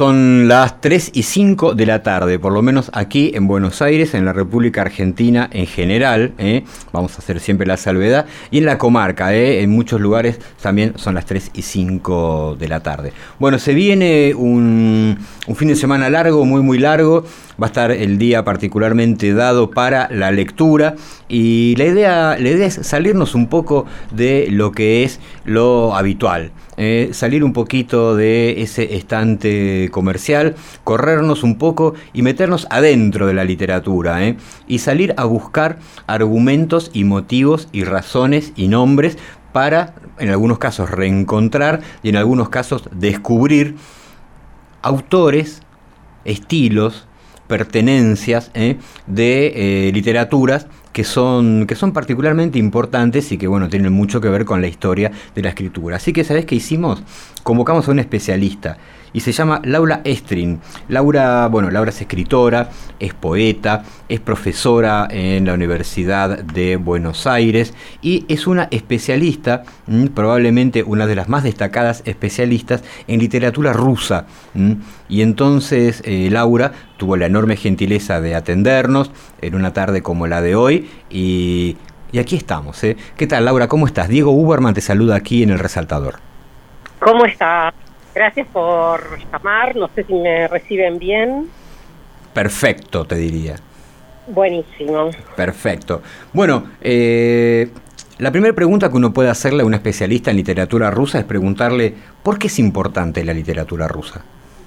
Son las 3:05 de la tarde, por lo menos aquí en Buenos Aires, en la República Argentina en general, vamos a hacer siempre la salvedad, y en la comarca, en muchos lugares también son las 3:05 de la tarde. Bueno, se viene un fin de semana largo, muy muy largo, va a estar el día particularmente dado para la lectura, y la idea es salirnos un poco de lo que es lo habitual. Salir un poquito de ese estante comercial, corrernos un poco y meternos adentro de la literatura, y salir a buscar argumentos y motivos y razones y nombres para, en algunos casos, reencontrar y en algunos casos descubrir autores, estilos, pertenencias de literaturas que son particularmente importantes y que, bueno, tienen mucho que ver con la historia de la escritura. Así que, ¿sabés qué hicimos? Convocamos a un especialista y se llama Laura Estrin. Laura es escritora, es poeta, es profesora en la Universidad de Buenos Aires y es una especialista, probablemente una de las más destacadas especialistas en literatura rusa. Y entonces Laura tuvo la enorme gentileza de atendernos en una tarde como la de hoy y aquí estamos. ¿Qué tal, Laura? ¿Cómo estás? Diego Uberman te saluda aquí en El Resaltador. ¿Cómo estás? Gracias por llamar, no sé si me reciben bien. Perfecto, te diría. Buenísimo. Perfecto. Bueno, la primera pregunta que uno puede hacerle a un especialista en literatura rusa es preguntarle ¿por qué es importante la literatura rusa?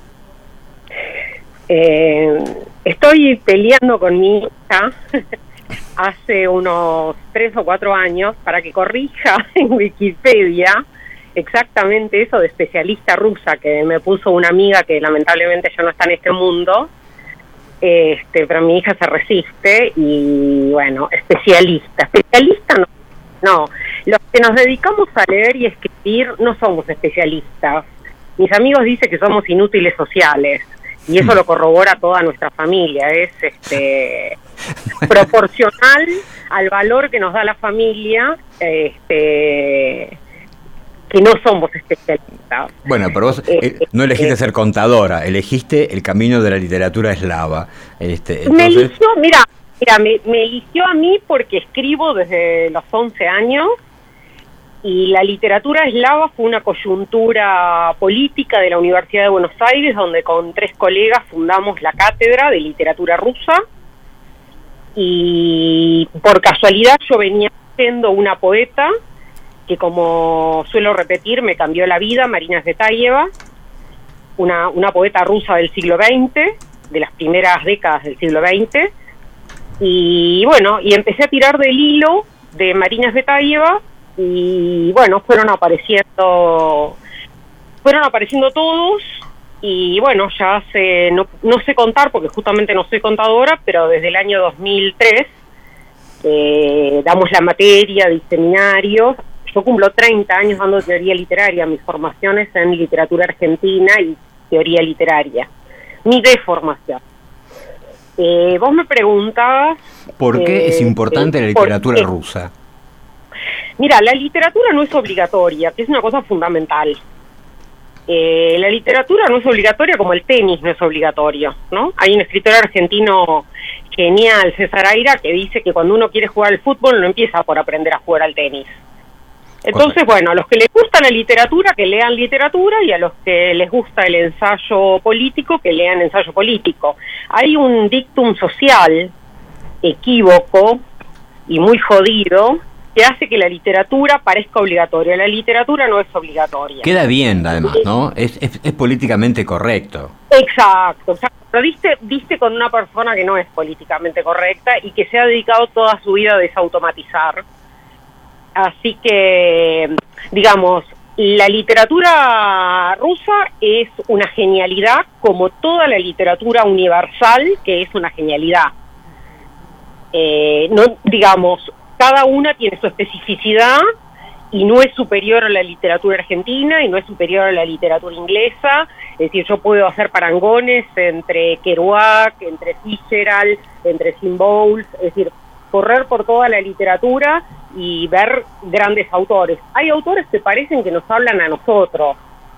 Estoy peleando con mi hija hace unos 3 o 4 años para que corrija en Wikipedia exactamente eso de especialista rusa que me puso una amiga que lamentablemente ya no está en este mundo, pero mi hija se resiste y bueno, especialista no, los que nos dedicamos a leer y escribir no somos especialistas. Mis amigos dicen que somos inútiles sociales y eso lo corrobora toda nuestra familia, es proporcional al valor que nos da la familia, que no somos especialistas. Bueno, pero vos no elegiste ser contadora, elegiste el camino de la literatura eslava. Entonces... Me eligió, me eligió a mí porque escribo desde los 11 años y la literatura eslava fue una coyuntura política de la Universidad de Buenos Aires, donde con 3 colegas fundamos la cátedra de literatura rusa y por casualidad yo venía siendo una poeta que, como suelo repetir, me cambió la vida, Marina Tsvetaeva, una poeta rusa del siglo XX, de las primeras décadas del siglo XX, y bueno, y empecé a tirar del hilo de Marina Tsvetaeva, y bueno, fueron apareciendo todos, y bueno, ya hace, no sé contar, porque justamente no soy contadora, pero desde el año 2003, damos la materia de seminarios. Yo cumplo 30 años dando teoría literaria, mis formaciones en literatura argentina y teoría literaria. Mi deformación. Vos me preguntabas... ¿Por qué es importante la literatura rusa? Mira, la literatura no es obligatoria, que es una cosa fundamental. La literatura no es obligatoria como el tenis no es obligatorio, ¿no? Hay un escritor argentino genial, César Aira, que dice que cuando uno quiere jugar al fútbol no empieza por aprender a jugar al tenis. Entonces, bueno, a los que les gusta la literatura, que lean literatura, y a los que les gusta el ensayo político, que lean ensayo político. Hay un dictum social equívoco y muy jodido que hace que la literatura parezca obligatoria. La literatura no es obligatoria. Queda bien, además, ¿no? Es políticamente correcto. Exacto. Pero diste con una persona que no es políticamente correcta y que se ha dedicado toda su vida a desautomatizar. Así que, digamos, la literatura rusa es una genialidad, como toda la literatura universal, que es una genialidad. No, digamos, cada una tiene su especificidad y no es superior a la literatura argentina y no es superior a la literatura inglesa. Es decir, yo puedo hacer parangones entre Kerouac, entre Fitzgerald, entre Sim Bowles, es decir, correr por toda la literatura y ver grandes autores. Hay autores que parecen que nos hablan a nosotros,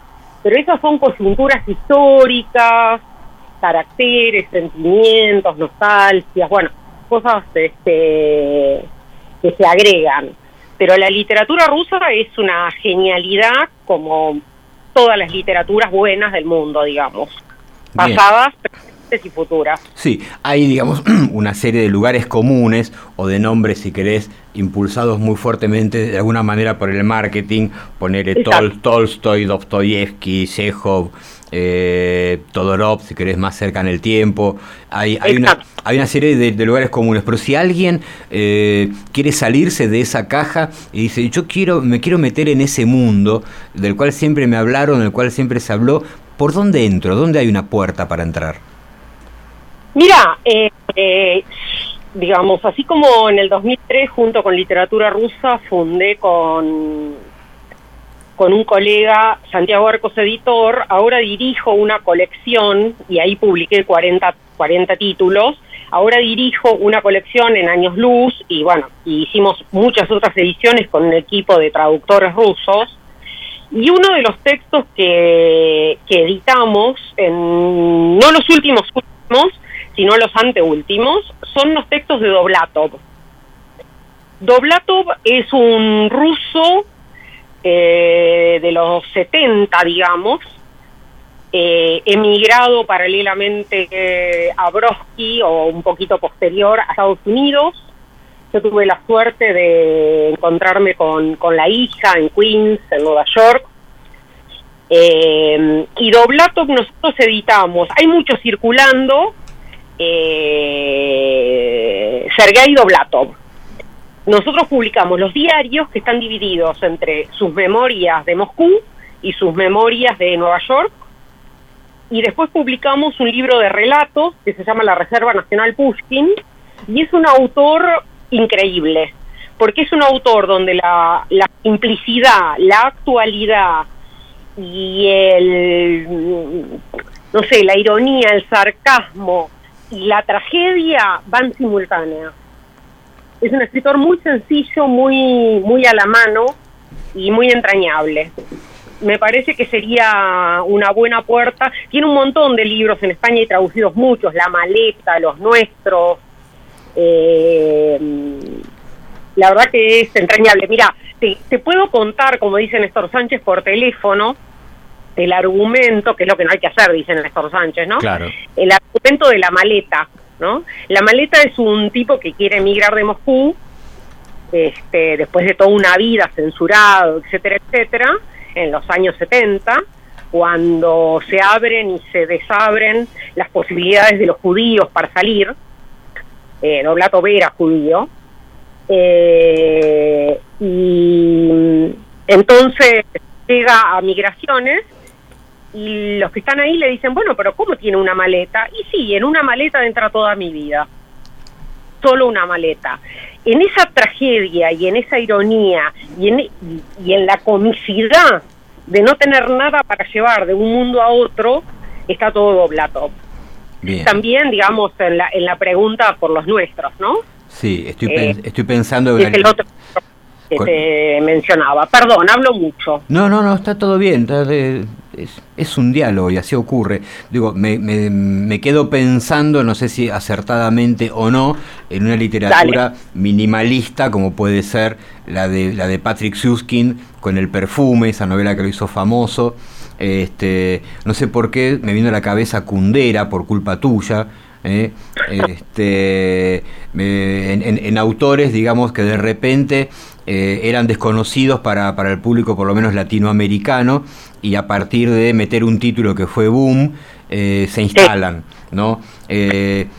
pero esas son coyunturas históricas, caracteres, sentimientos, nostalgias, bueno, cosas que se agregan. Pero la literatura rusa es una genialidad como todas las literaturas buenas del mundo, digamos, pasadas, presentes y futuras. Sí, hay, digamos, una serie de lugares comunes o de nombres, si querés, impulsados muy fuertemente de alguna manera por el marketing, ponerle Tolstoy, Dostoyevsky, Chekhov, Todorov, si querés, más cerca en el tiempo. Hay una serie de lugares comunes, pero si alguien quiere salirse de esa caja y dice, me quiero meter en ese mundo del cual siempre me hablaron, del cual siempre se habló, ¿por dónde entro? ¿Dónde hay una puerta para entrar? Mira, digamos, así como en el 2003, junto con Literatura Rusa, fundé con un colega, Santiago Arcos, editor, ahora dirijo una colección, y ahí publiqué 40 títulos, ahora dirijo una colección en Años Luz, y bueno, hicimos muchas otras ediciones con un equipo de traductores rusos, y uno de los textos que editamos, no los últimos, sino los anteúltimos, son los textos de Dovlatov. Dovlatov es un ruso de los 70, digamos, emigrado paralelamente a Brodsky o un poquito posterior a Estados Unidos. Yo tuve la suerte de encontrarme con la hija en Queens, en Nueva York. Y Dovlatov nosotros editamos, hay muchos circulando, Sergei Dovlatov. Nosotros publicamos los diarios que están divididos entre sus memorias de Moscú y sus memorias de Nueva York, y después publicamos un libro de relatos que se llama La Reserva Nacional Pushkin, y es un autor increíble, porque es un autor donde la simplicidad, la actualidad y la ironía, el sarcasmo y la tragedia van simultáneas. Es un escritor muy sencillo, muy a la mano y muy entrañable. Me parece que sería una buena puerta. Tiene un montón de libros en España y traducidos muchos, La Maleta, Los Nuestros. La verdad que es entrañable. Mira, te puedo contar, como dice Néstor Sánchez, por teléfono, el argumento, que es lo que no hay que hacer, dice Néstor Sánchez, ¿no? Claro. El argumento de La Maleta, ¿no? La Maleta es un tipo que quiere emigrar de Moscú, después de toda una vida censurado, etcétera, etcétera, en los años 70, cuando se abren y se desabren las posibilidades de los judíos para salir. Dovlatov era judío, y entonces llega a Migraciones, y los que están ahí le dicen, bueno, pero ¿cómo tiene una maleta? Y sí, en una maleta entra toda mi vida, solo una maleta. En esa tragedia y en esa ironía y en la comicidad de no tener nada para llevar de un mundo a otro, está todo Dovlatov. Bien. También, digamos, en la pregunta por los nuestros, ¿no? Sí, estoy pensando... Es el otro que te mencionaba. Perdón, hablo mucho. No, está todo bien. Es un diálogo y así ocurre. Digo, me quedo pensando, no sé si acertadamente o no, en una literatura minimalista como puede ser la de Patrick Süskind con El perfume, esa novela que lo hizo famoso. No sé por qué me vino a la cabeza Kundera, Por culpa tuya. En autores, digamos, que de repente eran desconocidos para el público, por lo menos latinoamericano, y a partir de meter un título que fue boom, se instalan, ¿no? Mira,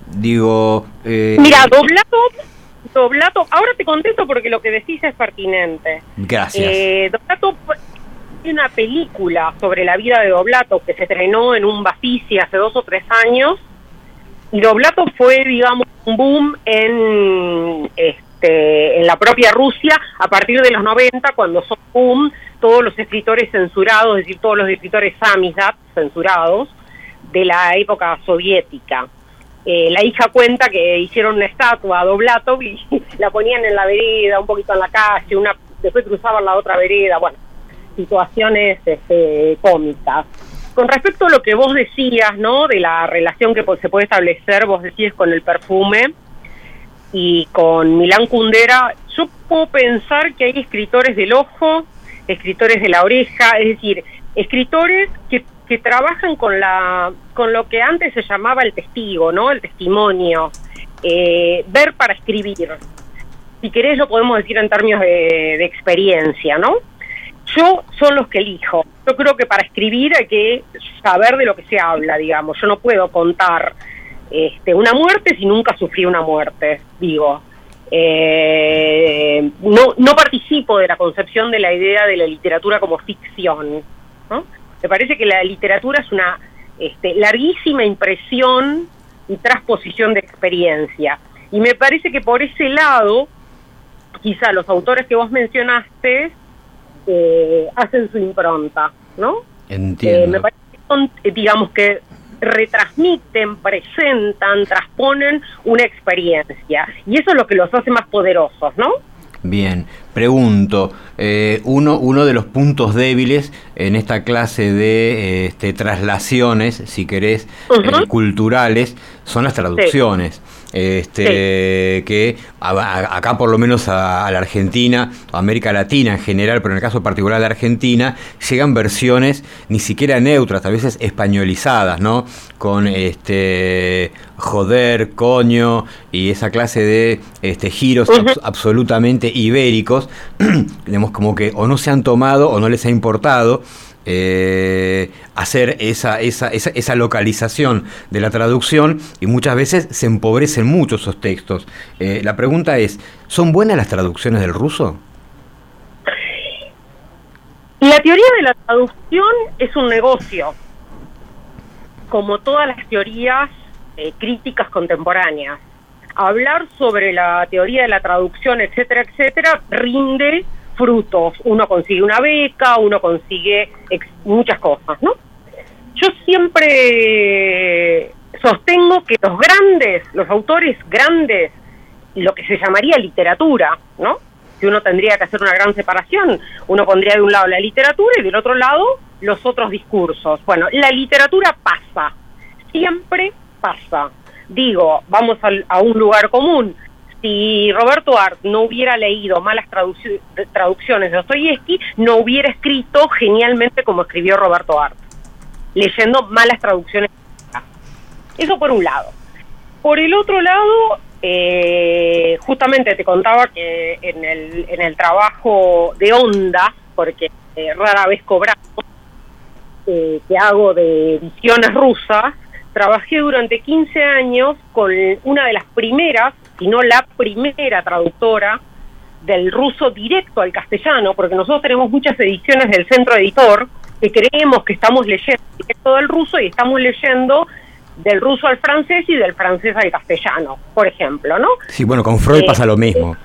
Dovlatov, ahora te contesto porque lo que decís es pertinente. Gracias. Dovlatov, hay una película sobre la vida de Dovlatov que se estrenó en un Bafisi hace 2 o 3 años, y Dovlatov fue, digamos, un boom en la propia Rusia a partir de los 90, cuando son boom todos los escritores censurados, es decir, todos los escritores samizdat censurados de la época soviética. La hija cuenta que hicieron una estatua a Dovlatov y la ponían en la vereda, un poquito en la calle, después cruzaban la otra vereda. Bueno, situaciones cómicas. Con respecto a lo que vos decías, ¿no? De la relación que se puede establecer, vos decías, con el perfume y con Milán Kundera, yo puedo pensar que hay escritores del ojo, escritores de la oreja, es decir, escritores que trabajan con lo que antes se llamaba el testigo, ¿no? El testimonio, ver para escribir. Si querés lo podemos decir en términos de experiencia, ¿no? Son los que elijo. Yo creo que para escribir hay que saber de lo que se habla, digamos. Yo no puedo contar una muerte si nunca sufrí una muerte, digo. No participo de la concepción de la idea de la literatura como ficción, ¿no? Me parece que la literatura es una larguísima impresión y transposición de experiencia. Y me parece que por ese lado, quizá los autores que vos mencionaste hacen su impronta, ¿no? Entiendo. Me parece que son, digamos, que retransmiten, presentan, transponen una experiencia. Y eso es lo que los hace más poderosos, ¿no? Bien, pregunto, uno de los puntos débiles en esta clase de traslaciones, si querés, culturales, son las traducciones. Que acá por lo menos a la Argentina, a América Latina en general, pero en el caso particular de Argentina, llegan versiones ni siquiera neutras, a veces españolizadas, ¿no? Con joder, coño y esa clase de giros absolutamente ibéricos, digamos, como que o no se han tomado o no les ha importado hacer esa localización de la traducción, y muchas veces se empobrecen mucho esos textos. La pregunta es, ¿son buenas las traducciones del ruso? La teoría de la traducción es un negocio, como todas las teorías críticas contemporáneas. Hablar sobre la teoría de la traducción, etcétera, etcétera, rinde frutos. Uno consigue una beca, uno consigue muchas cosas, ¿no? Yo siempre sostengo que los autores grandes, lo que se llamaría literatura, ¿no? Si uno tendría que hacer una gran separación, uno pondría de un lado la literatura y del otro lado los otros discursos. Bueno, la literatura pasa, siempre pasa. Digo, vamos a un lugar común. Si Roberto Art no hubiera leído malas traducciones de Dostoyevsky, no hubiera escrito genialmente como escribió Roberto Art, leyendo malas traducciones. Eso por un lado. Por el otro lado, justamente te contaba que en el trabajo de Onda, porque rara vez cobramos, que hago de ediciones rusas, trabajé durante 15 años con una de las primeras, si no la primera traductora del ruso directo al castellano, porque nosotros tenemos muchas ediciones del centro editor que creemos que estamos leyendo directo del ruso y estamos leyendo del ruso al francés y del francés al castellano, por ejemplo, ¿no? Sí, bueno, con Freud pasa lo mismo.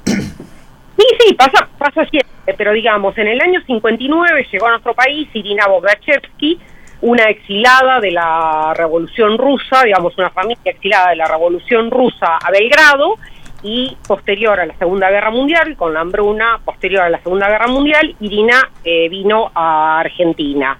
Sí, pasa siempre, pero digamos, en el año 59 llegó a nuestro país Irina Bogdachevsky, una exilada de la Revolución Rusa, digamos, una familia exilada de la Revolución Rusa a Belgrado, y posterior a la Segunda Guerra Mundial, con la hambruna posterior a la Segunda Guerra Mundial, Irina vino a Argentina.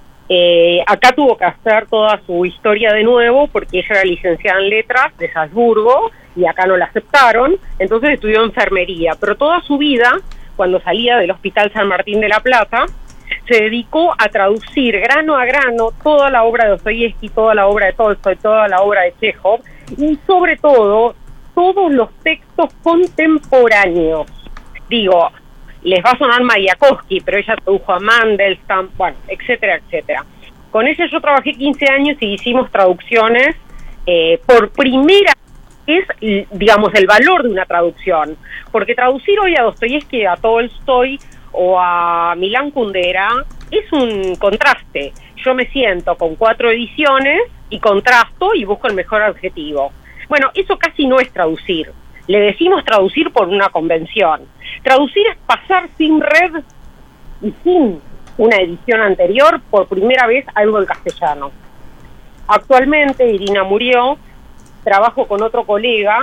Acá tuvo que hacer toda su historia de nuevo, porque ella era licenciada en letras de Salzburgo, y acá no la aceptaron, entonces estudió enfermería, pero toda su vida, cuando salía del Hospital San Martín de la Plata, se dedicó a traducir grano a grano toda la obra de Dostoyevsky, toda la obra de Tolstoy, toda la obra de Chekhov, y sobre todo, todos los textos contemporáneos. Digo, les va a sonar Mayakovsky, pero ella tradujo a Mandelstam, bueno, etcétera, etcétera. Con ella yo trabajé 15 años y hicimos traducciones por primera vez, digamos, el valor de una traducción. Porque traducir hoy a Dostoyevsky, a Tolstoy o a Milán Kundera es un contraste. Yo me siento con 4 ediciones y contrasto y busco el mejor adjetivo. Bueno, eso casi no es traducir. Le decimos traducir por una convención. Traducir es pasar sin red y sin una edición anterior por primera vez algo en castellano. Actualmente Irina murió, trabajo con otro colega,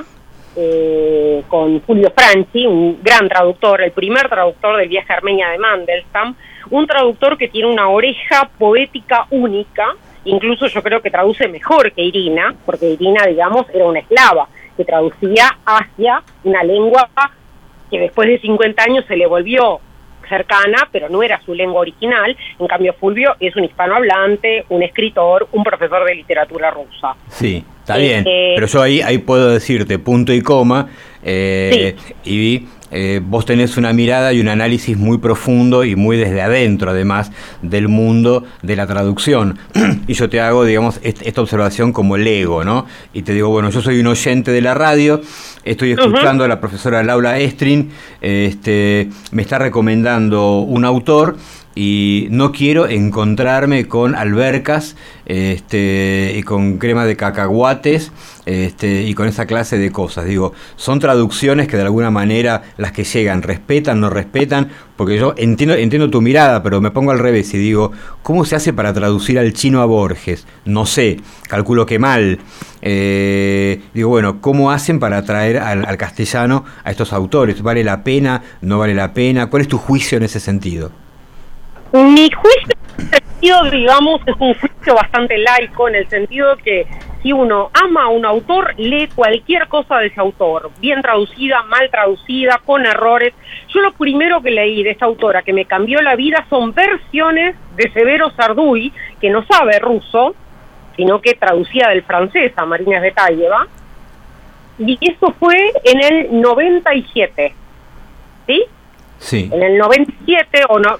con Julio Franchi, un gran traductor, el primer traductor del viaje a Armenia de Mandelstam, un traductor que tiene una oreja poética única, incluso yo creo que traduce mejor que Irina, porque Irina, digamos, era una eslava que traducía hacia una lengua que después de 50 años se le volvió cercana, pero no era su lengua original. En cambio, Fulvio es un hispanohablante, un escritor, un profesor de literatura rusa. Sí, está bien, pero yo ahí puedo decirte punto y coma, sí. Y vos tenés una mirada y un análisis muy profundo y muy desde adentro, además, del mundo de la traducción. Y yo te hago, digamos, esta observación como lego, ¿no? Y te digo, bueno, yo soy un oyente de la radio, estoy escuchando a la profesora Laura Estrin, me está recomendando un autor, y no quiero encontrarme con albercas y con crema de cacahuates y con esa clase de cosas. Digo, son traducciones que de alguna manera las que llegan, respetan, no respetan, porque yo entiendo tu mirada, pero me pongo al revés y digo, ¿cómo se hace para traducir al chino a Borges? No sé, calculo que mal. Digo, bueno, ¿cómo hacen para traer al castellano a estos autores? ¿Vale la pena? ¿No vale la pena? ¿Cuál es tu juicio en ese sentido? Mi juicio, en ese sentido, digamos, es un juicio bastante laico, en el sentido que si uno ama a un autor, lee cualquier cosa de ese autor, bien traducida, mal traducida, con errores. Yo lo primero que leí de esta autora que me cambió la vida son versiones de Severo Sarduy, que no sabe ruso, sino que traducía del francés a Marina Tsvetaeva, y eso fue en el 97, ¿sí? Sí. En el 97,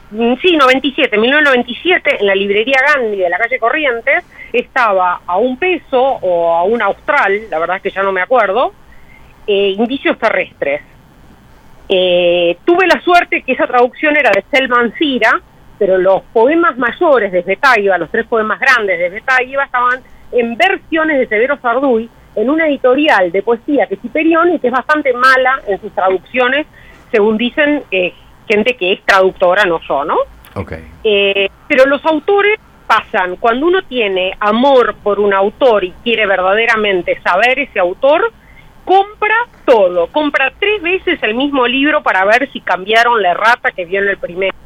1997, en la librería Gandhi de la calle Corrientes, estaba a un peso o a un austral, la verdad es que ya no me acuerdo, Indicios terrestres. Tuve la suerte que esa traducción era de Selman Sira, pero los poemas mayores de Tsvetaeva, los 3 poemas grandes de Tsvetaeva, estaban en versiones de Severo Sarduy, en una editorial de poesía que es Hiperión y que es bastante mala en sus traducciones, según dicen gente que es traductora, no yo, ¿no? Okay. Pero los autores pasan, cuando uno tiene amor por un autor y quiere verdaderamente saber ese autor, compra todo, compra 3 veces el mismo libro para ver si cambiaron la errata que vio en el primero.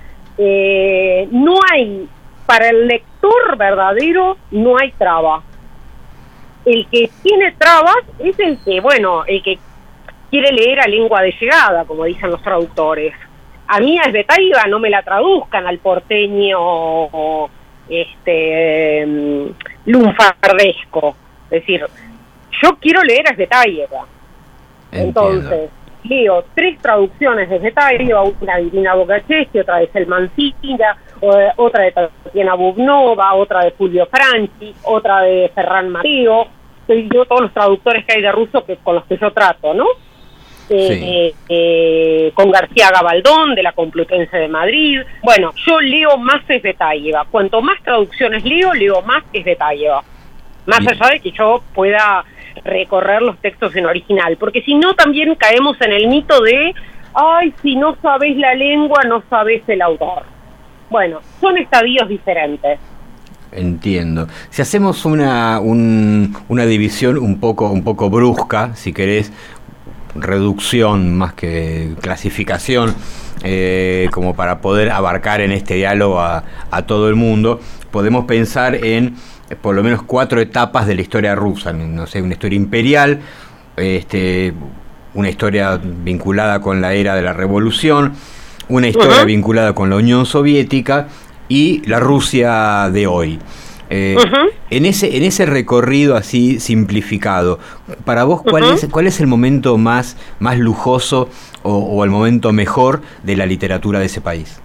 No hay, para el lector verdadero, no hay traba. El que tiene trabas es el que quiere leer a lengua de llegada, como dicen los traductores. A mí a Tsvetaeva no me la traduzcan al porteño lunfardesco. Es decir, yo quiero leer a Tsvetaeva. Entonces, leo 3 traducciones de Tsvetaeva, una de Irina Boccaceschi, otra de Selman Sira, otra de Tatiana Bubnova, otra de Fulvio Franchi, otra de Ferran Mateo. Yo todos los traductores que hay de ruso con los que yo trato, ¿no? Sí. Con García Gabaldón de la Complutense de Madrid. Bueno, yo leo más Tsvetaeva. Cuanto más traducciones leo más Tsvetaeva. Más Bien. Allá de que yo pueda recorrer los textos en original, porque si no también caemos en el mito de si no sabés la lengua, no sabés el autor. Bueno, son estadios diferentes. Entiendo. Si hacemos una división un poco brusca, si querés, reducción más que clasificación, como para poder abarcar en este diálogo a todo el mundo, podemos pensar en por lo menos 4 etapas de la historia rusa. No sé, una historia imperial, una historia vinculada con la era de la Revolución, una historia vinculada con la Unión Soviética y la Rusia de hoy. En ese recorrido así simplificado, para vos, ¿cuál es el momento más lujoso o el momento mejor de la literatura de ese país?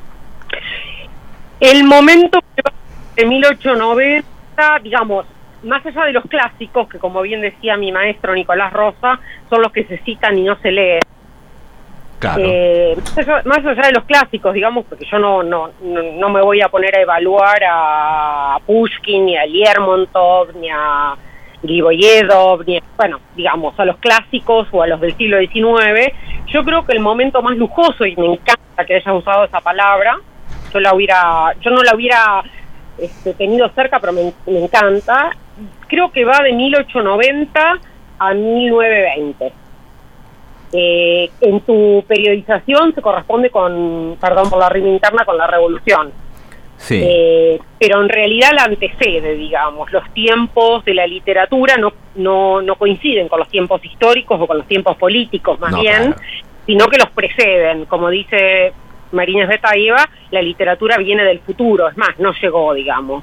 El momento de 1890, digamos, más allá de los clásicos, que como bien decía mi maestro Nicolás Rosa, son los que se citan y no se leen. Claro. Más allá de los clásicos, digamos, porque yo no me voy a poner a evaluar a Pushkin, ni a Lermontov, ni a Griboyedov, digamos, a los clásicos o a los del siglo XIX. Yo creo que el momento más lujoso, y me encanta que hayas usado esa palabra, yo no la hubiera tenido cerca, pero me encanta, creo que va de 1890 a 1920. En tu periodización se corresponde con, perdón por la rima interna, con la Revolución. Sí. Pero en realidad la antecede, digamos. Los tiempos de la literatura no coinciden con los tiempos históricos o con los tiempos políticos, más bien, claro, sino que los preceden. Como dice Marínas Tsvetaeva, la literatura viene del futuro, es más, no llegó, digamos.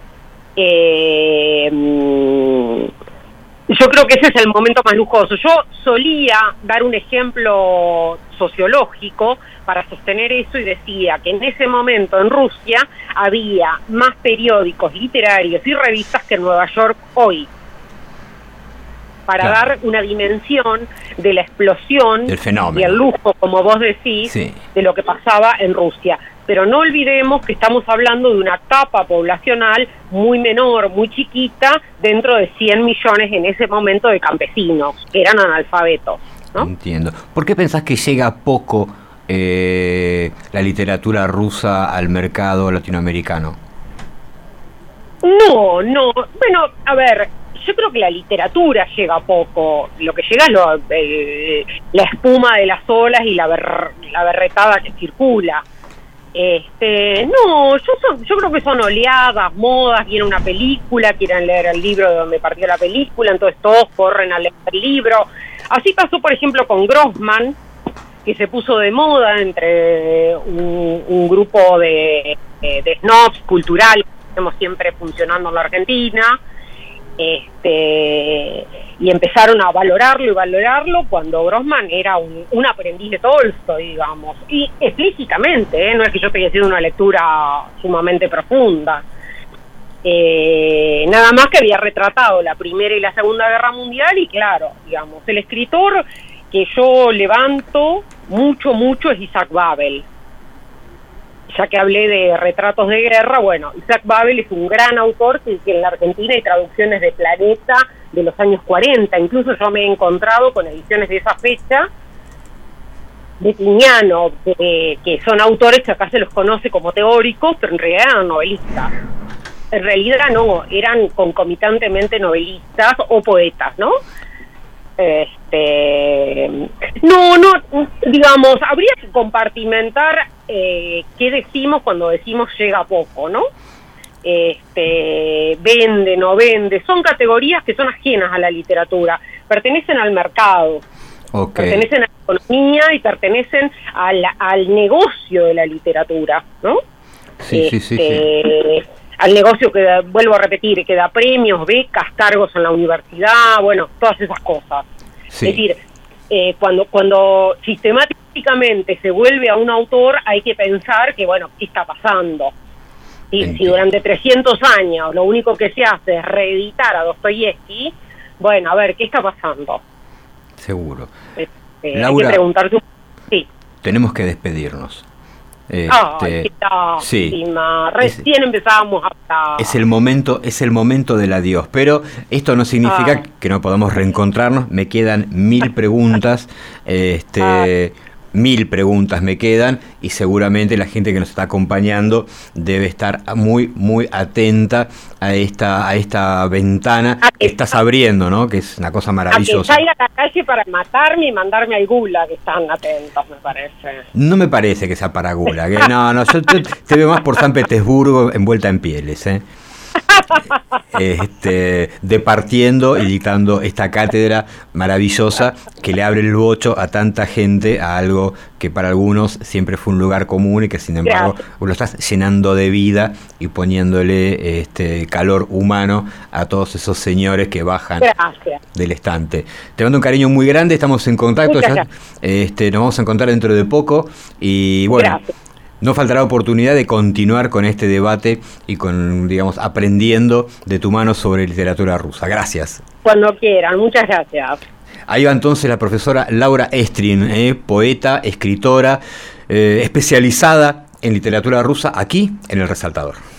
Yo creo que ese es el momento más lujoso. Yo solía dar un ejemplo sociológico para sostener eso y decía que en ese momento en Rusia había más periódicos literarios y revistas que en Nueva York hoy, para claro, dar una dimensión de la explosión del fenómeno y el lujo, como vos decís, sí, de lo que pasaba en Rusia. Pero no olvidemos que estamos hablando de una capa poblacional muy menor, muy chiquita, dentro de 100 millones en ese momento de campesinos, que eran analfabetos, ¿no? Entiendo. ¿Por qué pensás que llega poco la literatura rusa al mercado latinoamericano? No, bueno, a ver, yo creo que la literatura llega poco, lo que llega es la espuma de las olas y la berretada que circula. No, yo creo que son oleadas, modas, viene una película, quieren leer el libro de donde partió la película, entonces todos corren a leer el libro. Así pasó, por ejemplo, con Grossman, que se puso de moda entre un grupo de snobs culturales que estamos siempre funcionando en la Argentina, y empezaron a valorarlo cuando Grossman era un aprendiz de Tolstoy, digamos, y explícitamente, no es que yo esté haciendo una lectura sumamente profunda, nada más que había retratado la Primera y la Segunda Guerra Mundial, y claro, digamos, el escritor que yo levanto mucho es Isaac Babel. Ya que hablé de retratos de guerra, bueno, Isaac Babel es un gran autor que en la Argentina hay traducciones de Planeta de los años 40, incluso yo me he encontrado con ediciones de esa fecha de Tiñano, que son autores que acá se los conoce como teóricos, pero en realidad eran novelistas. En realidad no, eran concomitantemente novelistas o poetas, ¿no? No, digamos, habría que compartimentar qué decimos cuando decimos llega poco, ¿no? Vende, no vende, son categorías que son ajenas a la literatura, pertenecen al mercado, pertenecen a la economía y pertenecen al negocio de la literatura, ¿no? Sí. Al negocio que, vuelvo a repetir, que da premios, becas, cargos en la universidad, bueno, todas esas cosas. Sí. Es decir, cuando sistemáticamente se vuelve a un autor, hay que pensar que, bueno, ¿qué está pasando? Si durante 300 años lo único que se hace es reeditar a Dostoyevsky, bueno, a ver, ¿qué está pasando? Seguro. Laura, hay que preguntarse. Sí. Tenemos que despedirnos. Sí. Recién empezábamos a... Es el momento del adiós, pero esto no significa que no podamos reencontrarnos. Me quedan 1000 preguntas, 1000 preguntas me quedan, y seguramente la gente que nos está acompañando debe estar muy atenta a esta ventana que estás abriendo, ¿no? Que es una cosa maravillosa. A que salga a la calle para matarme y mandarme al gulag, que están atentos, me parece. No me parece que sea para gulag, ¿eh? No, yo te veo más por San Petersburgo envuelta en pieles, ¿eh? Departiendo y dictando esta cátedra maravillosa que le abre el bocho a tanta gente a algo que para algunos siempre fue un lugar común y que sin embargo lo estás llenando de vida y poniéndole calor humano a todos esos señores que bajan del estante. Te mando un cariño muy grande, estamos en contacto, nos vamos a encontrar dentro de poco y bueno. Gracias. No faltará oportunidad de continuar con este debate y con, digamos, aprendiendo de tu mano sobre literatura rusa. Gracias. Cuando quieran, muchas gracias. Ahí va entonces la profesora Laura Estrin, poeta, escritora, especializada en literatura rusa aquí en El Resaltador.